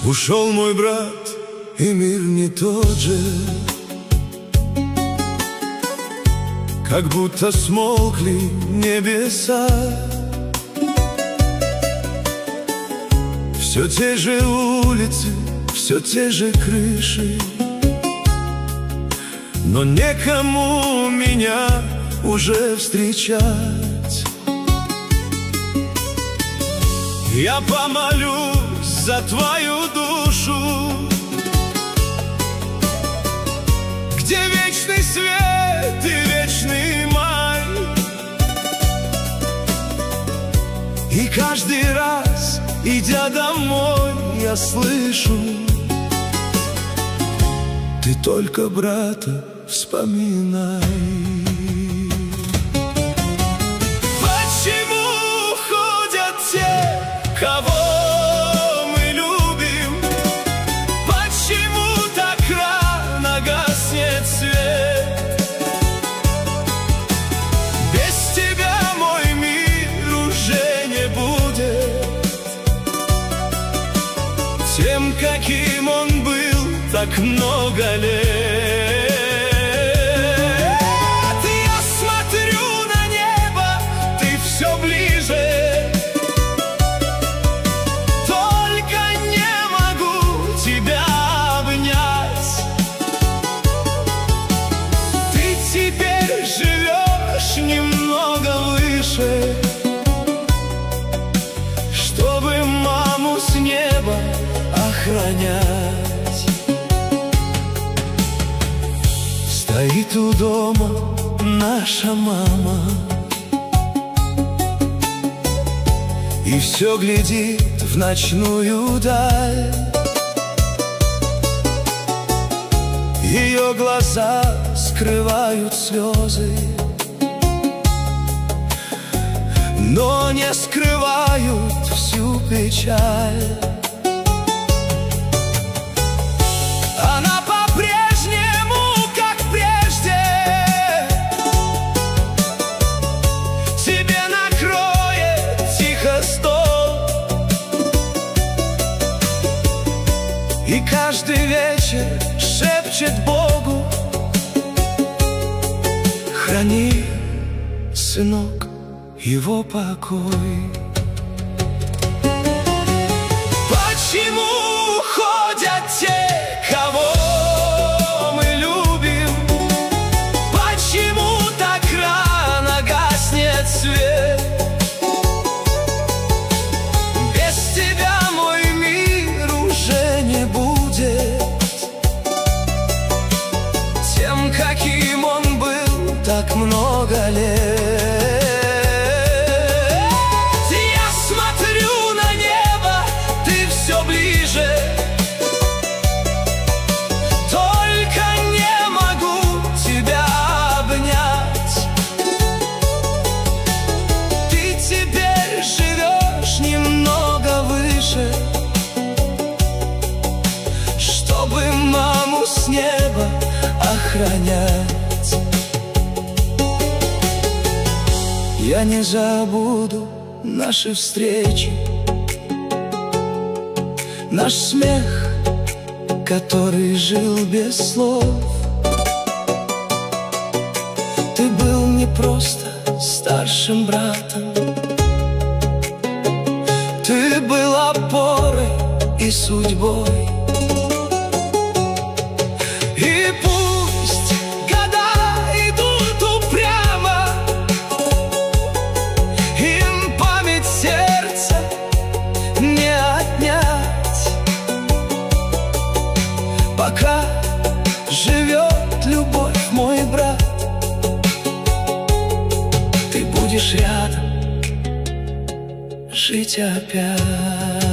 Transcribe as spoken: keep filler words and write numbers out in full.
Ушел мой брат, и мир не тот же, как будто смолкли небеса. Все те же улицы, все те же крыши, но некому меня уже встречать. Я помолюсь за твою душу, где вечный свет и вечный май. И каждый раз, идя домой, я слышу: ты только брата вспоминай. Почему уходят те, кого мы любим? Почему так рано гаснет свет? Без тебя мой мир уже не будет тем, каким он был так много лет. Я смотрю на небо, ты все ближе, только не могу тебя обнять. Ты теперь живешь немного выше, чтобы маму с неба охранять. Стоит у дома наша мама и все глядит в ночную даль. Ее глаза скрывают слезы, но не скрывают всю печаль. Она по-прежнему, как прежде, тебе накроет тихо стол, и каждый вечер шепчет Богу: храни, сынок, его покой. Почему уходят те, кого мы любим? Почему так рано гаснет свет? Без тебя мой мир уже не будет тем, каким он был так много лет. Чтобы маму с неба охранять. Я не забуду наши встречи, наш смех, который жил без слов. Ты был не просто старшим братом, ты был опорой и судьбой. И пусть года идут упрямо, им память сердца не отнять. Пока живет любовь, мой брат, ты будешь рядом жить опять.